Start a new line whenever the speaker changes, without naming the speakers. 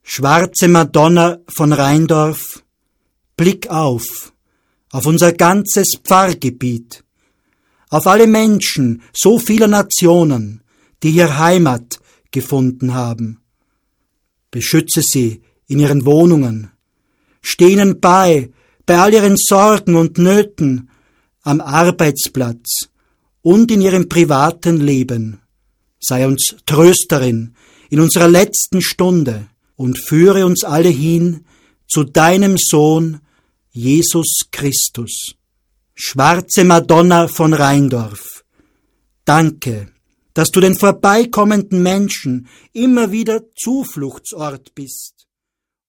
Schwarze Madonna von Rheindorf, blick auf unser ganzes Pfarrgebiet, auf alle Menschen so vieler Nationen, die hier Heimat gefunden haben. Beschütze sie in ihren Wohnungen, steh ihnen bei all ihren Sorgen und Nöten, am Arbeitsplatz und in ihrem privaten Leben. Sei uns Trösterin in unserer letzten Stunde und führe uns alle hin zu deinem Sohn, Jesus Christus. Schwarze Madonna von Rheindorf, danke, dass du den vorbeikommenden Menschen immer wieder Zufluchtsort bist.